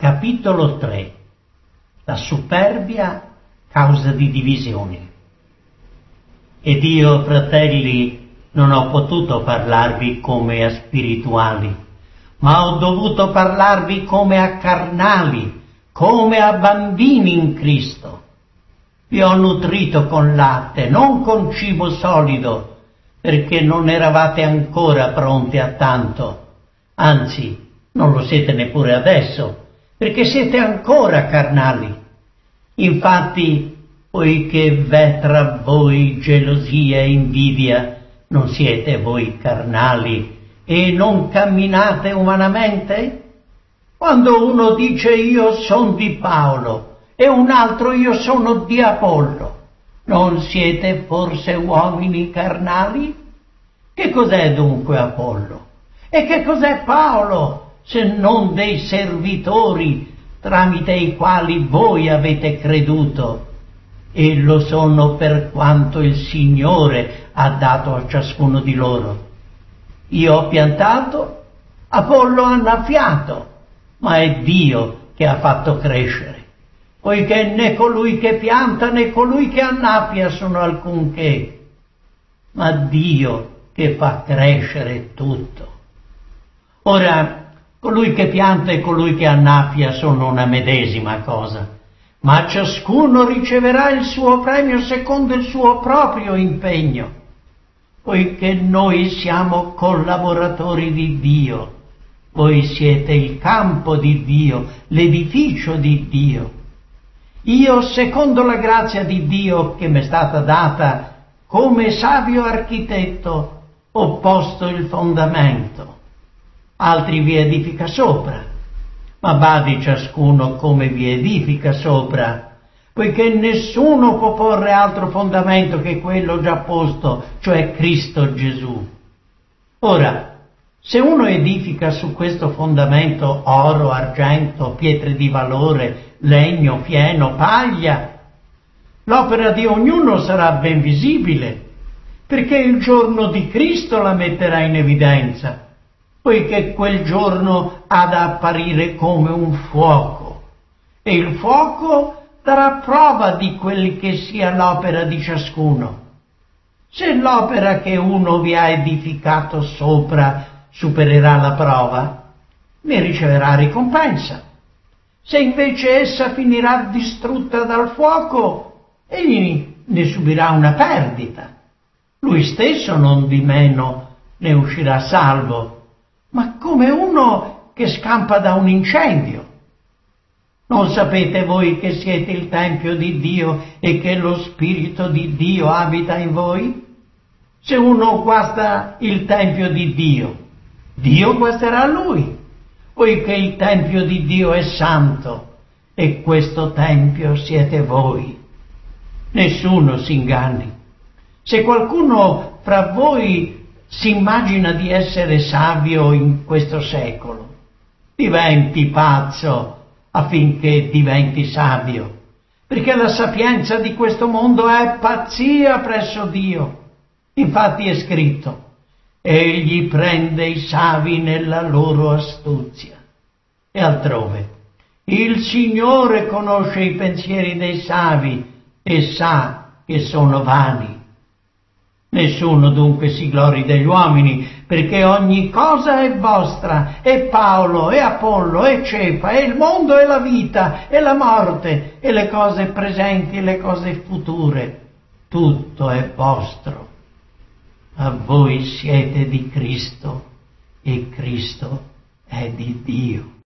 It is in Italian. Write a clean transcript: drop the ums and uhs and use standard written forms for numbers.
Capitolo 3. La superbia causa di divisioni. Ed io, fratelli, non ho potuto parlarvi come a spirituali, ma ho dovuto parlarvi come a carnali, come a bambini in Cristo. Vi ho nutrito con latte, non con cibo solido, perché non eravate ancora pronti a tanto. Anzi, non lo siete neppure adesso, perché siete ancora carnali. Infatti, poiché v'è tra voi gelosia e invidia, non siete voi carnali e non camminate umanamente? Quando uno dice io sono di Paolo e un altro io sono di Apollo, non siete forse uomini carnali? Che cos'è dunque Apollo? E che cos'è Paolo, se non dei servitori tramite i quali voi avete creduto? E lo sono per quanto il Signore ha dato a ciascuno di loro. Io ho piantato, Apollo ha annaffiato, ma è Dio che ha fatto crescere, poiché né colui che pianta né colui che annaffia sono alcunché, ma Dio che fa crescere tutto. Ora, colui che pianta e colui che annaffia sono una medesima cosa, ma ciascuno riceverà il suo premio secondo il suo proprio impegno, poiché noi siamo collaboratori di Dio. Voi siete il campo di Dio, l'edificio di Dio. Io, secondo la grazia di Dio che mi è stata data, come savio architetto, ho posto il fondamento. Altri vi edifica sopra, ma badi ciascuno come vi edifica sopra, poiché nessuno può porre altro fondamento che quello già posto, cioè Cristo Gesù. Ora, se uno edifica su questo fondamento oro, argento, pietre di valore, legno, fieno, paglia, l'opera di ognuno sarà ben visibile, perché il giorno di Cristo la metterà in evidenza, poiché quel giorno ha da apparire come un fuoco, e il fuoco darà prova di quel che sia l'opera di ciascuno. Se l'opera che uno vi ha edificato sopra supererà la prova, ne riceverà ricompensa. Se invece essa finirà distrutta dal fuoco, egli ne subirà una perdita. Lui stesso non di meno ne uscirà salvo, ma come uno che scampa da un incendio. Non sapete voi che siete il Tempio di Dio e che lo Spirito di Dio abita in voi? Se uno guasta il Tempio di Dio, Dio guasterà lui, poiché il Tempio di Dio è santo e questo Tempio siete voi. Nessuno si inganni. Se qualcuno fra voi si immagina di essere savio in questo secolo, diventi pazzo affinché diventi savio, perché la sapienza di questo mondo è pazzia presso Dio. Infatti è scritto: egli prende i savi nella loro astuzia. E altrove: il Signore conosce i pensieri dei savi e sa che sono vani. Nessuno dunque si glori degli uomini, perché ogni cosa è vostra, e Paolo, e Apollo, e Cefa, e il mondo, e la vita, e la morte, e le cose presenti, e le cose future. Tutto è vostro. Ma voi siete di Cristo, e Cristo è di Dio.